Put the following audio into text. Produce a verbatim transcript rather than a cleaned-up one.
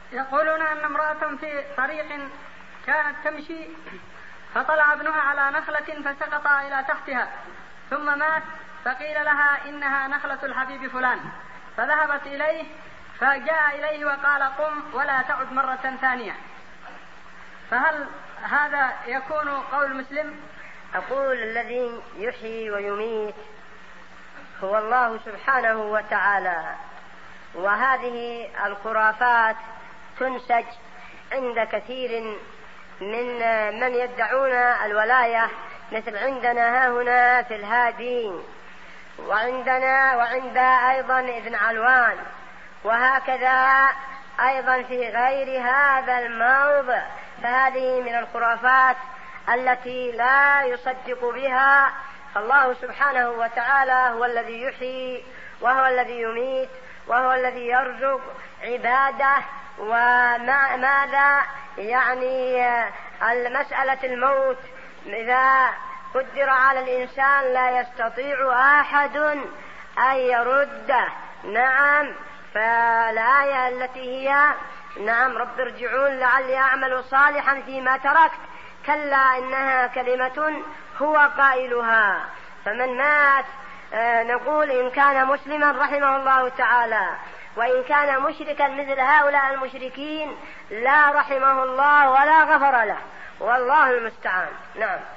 يقولون أن امرأة في طريق كانت تمشي فطلع ابنها على نخلة فسقط إلى تحتها ثم مات، فقيل لها إنها نخلة الحبيب فلان، فذهبت إليه فجاء إليه وقال قم ولا تعد مرة ثانية، فهل هذا يكون قول مسلم؟ أقول الذي يحيي ويميت هو الله سبحانه وتعالى، وهذه الخرافات تنسج عند كثير من من يدعون الولاية، مثل عندنا ها هنا في الهادين، وعندنا وعند أيضا ابن علوان، وهكذا أيضا في غير هذا الموضع. فهذه من الخرافات التي لا يصدق بها. الله سبحانه وتعالى هو الذي يحيي وهو الذي يميت وهو الذي يرزق عباده. وماذا يعني المسألة الموت إذا قدر على الإنسان لا يستطيع أحد أن يرده. نعم، فالآية التي هي نعم رب ارجعون لعلي أعمل صالحا فيما تركت كلا إنها كلمة هو قائلها. فمن مات آه نقول إن كان مسلما رحمه الله تعالى، وإن كان مشركا مثل هؤلاء المشركين لا رحمه الله ولا غفر له، والله المستعان. نعم.